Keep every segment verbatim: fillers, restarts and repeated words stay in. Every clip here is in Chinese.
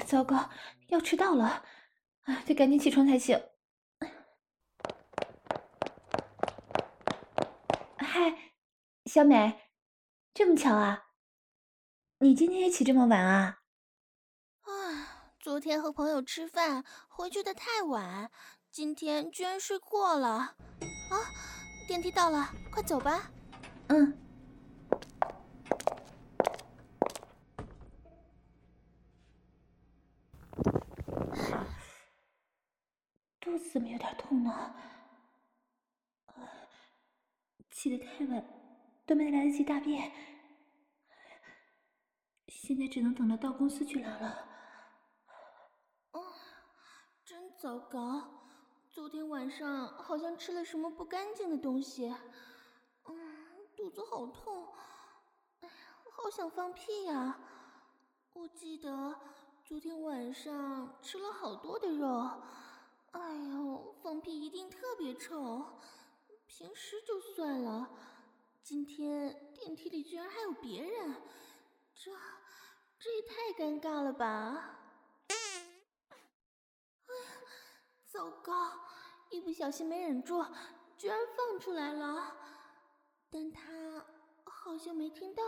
糟糕，要迟到了，啊，得赶紧起床才行。嗨，小美，这么巧啊？你今天也起这么晚啊？ 唉，昨天和朋友吃饭，回去的太晚，今天居然睡过了。啊，电梯到了，快走吧。 嗯。肚子怎么有点痛呢？起得太晚，都没来得及大便，现在只能等着到公司去拉了。 嗯，真糟糕，昨天晚上好像吃了什么不干净的东西。嗯，肚子好痛，哎呀，好想放屁呀！我记得昨天晚上吃了好多的肉，哎呦，放屁一定特别臭。平时就算了，今天电梯里居然还有别人，这这也太尴尬了吧！糟糕，一不小心没忍住，居然放出来了，但他好像没听到。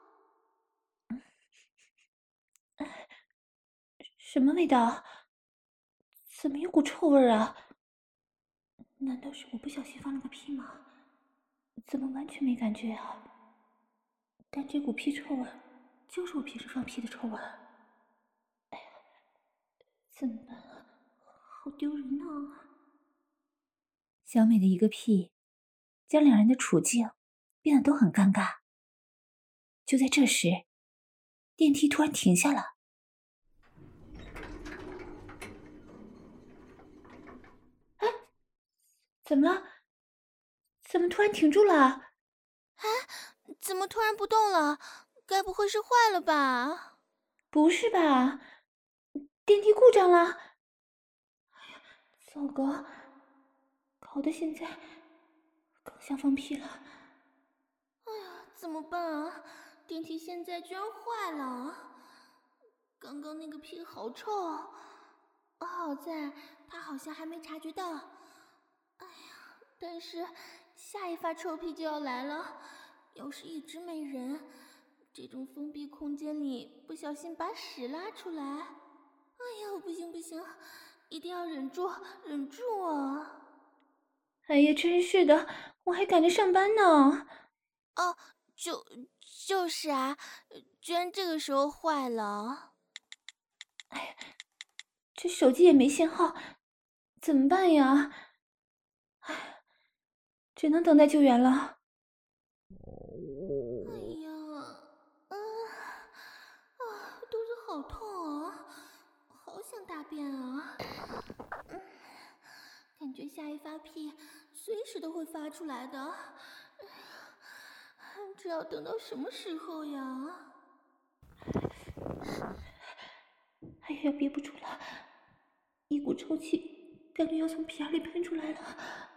什么味道？怎么有股臭味啊？难道是我不小心放了个屁吗？怎么完全没感觉啊？但这股屁臭味就是我平时放屁的臭味。哎呀，怎么办啊？好丢人呢！小美的一个屁，将两人的处境变得都很尴尬。就在这时，电梯突然停下了。哎，怎么了？怎么突然停住了？ 啊，怎么突然不动了？该不会是坏了吧？ 不是吧？电梯故障了！哎呀，糟糕，搞得现在更想放屁了。 哎呀，怎么办啊？电梯现在居然坏了！刚刚那个屁好臭，好在他好像还没察觉到。哎呀，但是下一发臭屁就要来了，要是一直没人，这种封闭空间里不小心把屎拉出来，哎呀，不行不行，一定要忍住忍住啊！ 哎呀，真是的，我还赶着上班呢。 哦，就就是啊，居然这个时候坏了。 哎呀，这手机也没信号，怎么办呀？哎，只能等待救援了。 哎呀，啊啊，肚子好痛啊，好想大便啊。嗯，感觉下一发屁随时都会发出来的。哎呀，这要等到什么时候呀？ 哎呀，憋不住了，一股臭气感觉要从屁眼里喷出来了。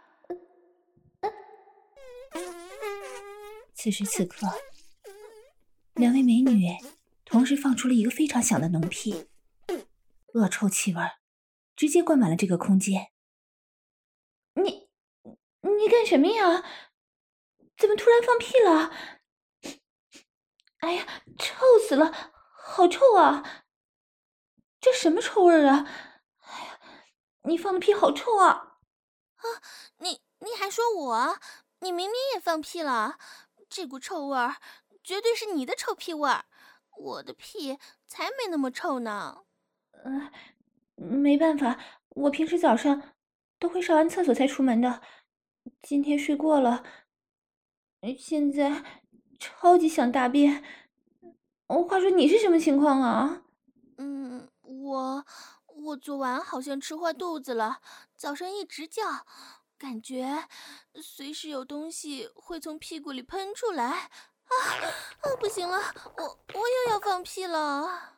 此时此刻，两位美女同时放出了一个非常响的浓屁，恶臭气味直接灌满了这个空间。你你干什么呀？怎么突然放屁了？哎呀，臭死了，好臭啊！这什么臭味啊？哎呀，你放的屁好臭啊！ 啊，你你还说我？你明明也放屁了，这股臭味儿绝对是你的臭屁味儿，我的屁才没那么臭呢。 呃，没办法，我平时早上都会上完厕所才出门的，今天睡过了，呃现在超级想大便。哦，话说你是什么情况啊？ 嗯，我我昨晚好像吃坏肚子了，早上一直叫，感觉随时有东西会从屁股里喷出来。啊啊！不行了，我我又要放屁了。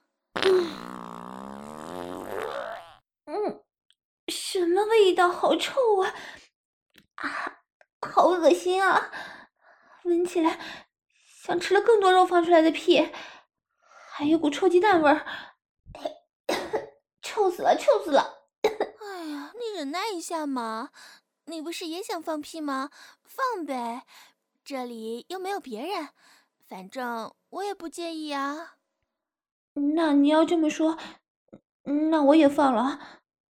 嗯，什么味道？好臭啊！啊，好恶心啊！闻起来像吃了更多肉放出来的屁，还有股臭鸡蛋味儿。 臭死了，臭死了！ 哎呀，你忍耐一下嘛，你不是也想放屁吗？放呗，这里又没有别人，反正我也不介意啊。 那你要这么说，那我也放了。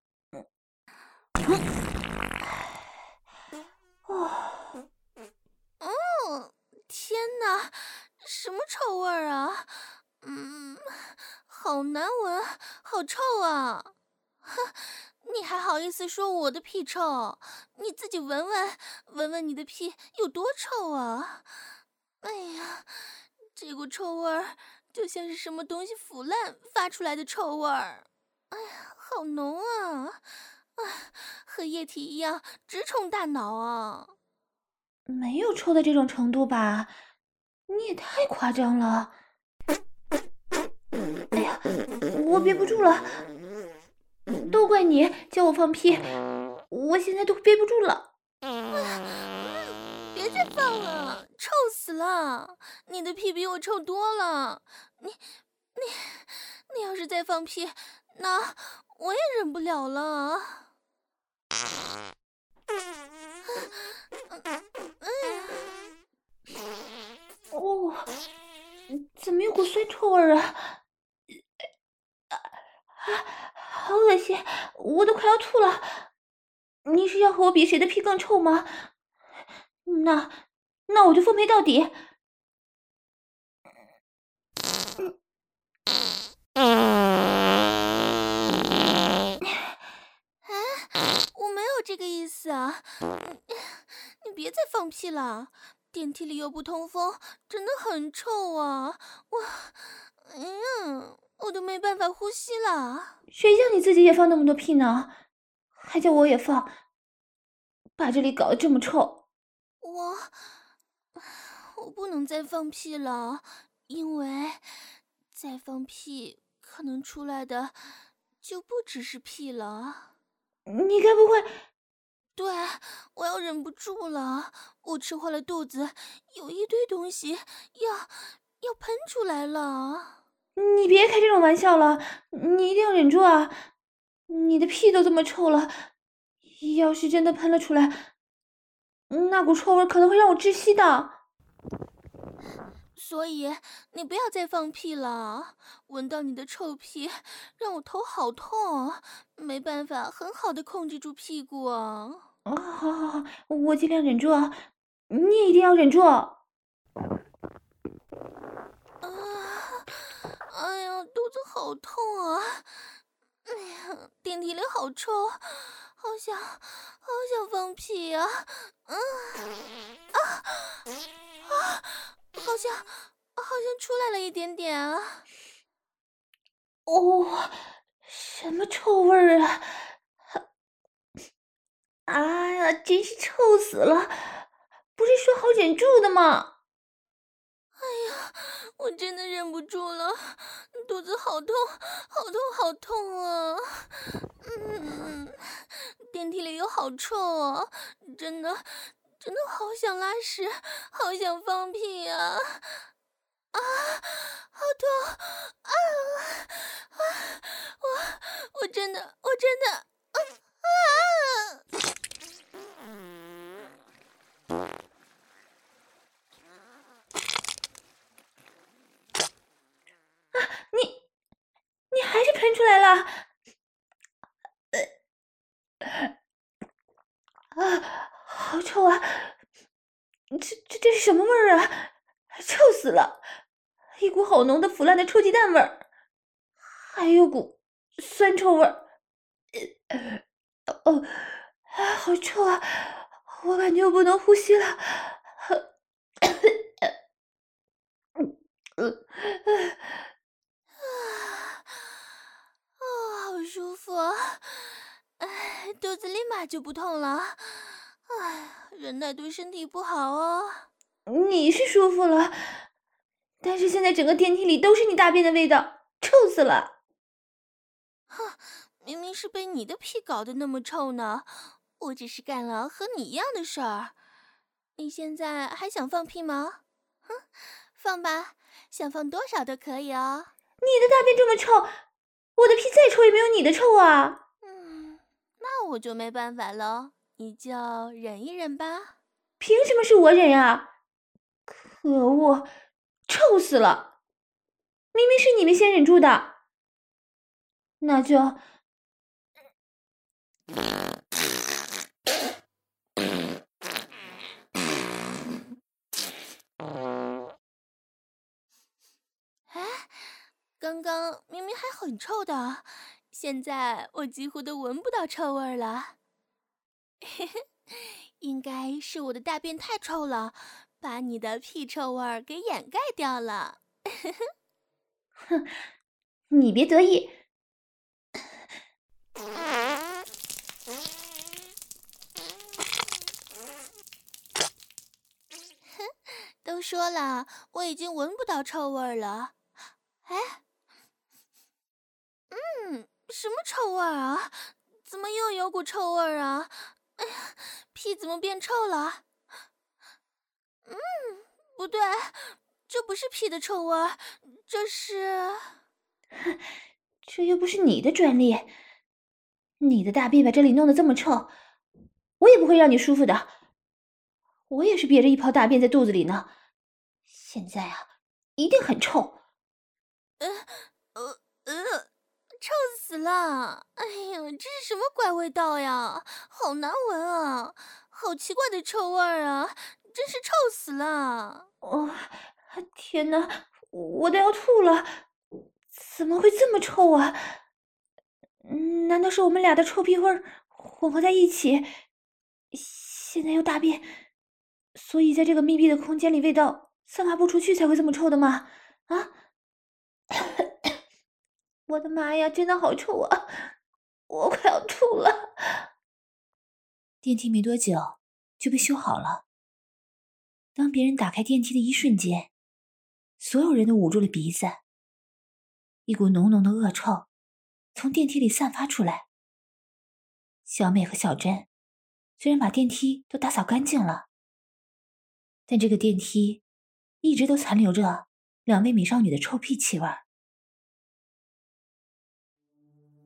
哦， 嗯，天哪，什么臭味儿啊？嗯，好难闻，好臭啊！哼，你还好意思说我的屁臭？你自己闻闻，闻闻你的屁有多臭啊！哎呀，这股臭味儿就像是什么东西腐烂发出来的臭味儿。哎呀，好浓啊！啊，和液体一样，直冲大脑啊！ 没有臭的这种程度吧？你也太夸张了！哎呀，我憋不住了，都怪你叫我放屁，我现在都憋不住了。 嗯，别再放了，臭死了！你的屁比我臭多了。你、你、你要是再放屁，那我也忍不了了。 哦，怎么有股酸臭味啊？啊，好恶心，我都快要吐了。你是要和我比谁的屁更臭吗？那那我就奉陪到底。 我没有这个意思啊！你你别再放屁了，电梯里又不通风，真的很臭啊！我，哎呀，我都没办法呼吸了。 谁叫你自己也放那么多屁呢？还叫我也放，把这里搞得这么臭。 我我不能再放屁了，因为再放屁可能出来的就不只是屁了。 你该不会…… 对，我要忍不住了，我吃坏了肚子，有一堆东西要要喷出来了。 你别开这种玩笑了，你一定要忍住啊！你的屁都这么臭了，要是真的喷了出来，那股臭味可能会让我窒息的。 所以你不要再放屁了，闻到你的臭屁，让我头好痛，没办法很好的控制住屁股啊。 啊，好好好，我尽量忍住啊，你也一定要忍住。 啊，哎呀，肚子好痛啊！哎呀，电梯里好臭，好想好想放屁呀、啊！嗯啊啊，好像好像出来了一点点啊！ 哦，什么臭味儿啊！哎呀，真是臭死了！不是说好忍住的吗？ 哎呀，我真的忍不住了，肚子好痛，好痛，好痛啊！嗯，电梯里又好臭啊，真的，真的好想拉屎，好想放屁呀！啊，好痛！啊啊！我我真的，我真的，啊啊！ 你你还是喷出来了！啊，好臭啊！这这这是什么味儿啊？臭死了！一股好浓的腐烂的臭鸡蛋味儿，还有股酸臭味儿。哦，啊，好臭啊！我感觉我不能呼吸了。呃， 啊，好舒服啊！哎，肚子立马就不痛了。哎，忍耐对身体不好哦。 你是舒服了，但是现在整个电梯里都是你大便的味道，臭死了！ 哼，明明是被你的屁搞得那么臭呢，我只是干了和你一样的事儿。你现在还想放屁吗？哼，放吧，想放多少都可以哦。 你的大便这么臭， 我的屁再臭也没有你的臭啊！ 嗯，那我就没办法了，你就忍一忍吧。 凭什么是我忍啊？可恶，臭死了！明明是你们先忍住的，那就…… 哎，刚刚明明还很臭的，现在我几乎都闻不到臭味了。嘿嘿，应该是我的大便太臭了，把你的屁臭味给掩盖掉了。 哼，你别得意。 都说了，我已经闻不到臭味了。哎，嗯，什么臭味啊？怎么又有股臭味啊？哎呀，屁怎么变臭了？嗯，不对，这不是屁的臭味，这是…… 这又不是你的专利，你的大便把这里弄得这么臭，我也不会让你舒服的。我也是憋着一泡大便在肚子里呢，现在啊，一定很臭。 呃呃呃，臭死了！哎呀，这是什么怪味道呀？好难闻啊，好奇怪的臭味啊，真是臭死了！ 哦，天哪，我都要吐了！怎么会这么臭啊？难道是我们俩的臭屁味混合在一起，现在又大便，所以在这个密闭的空间里，味道散发不出去才会这么臭的吗？啊！我的妈呀，真的好臭啊！我快要吐了。电梯没多久就被修好了。当别人打开电梯的一瞬间，所有人都捂住了鼻子，一股浓浓的恶臭从电梯里散发出来。小美和小珍虽然把电梯都打扫干净了，但这个电梯一直都残留着两位美少女的臭屁气味儿。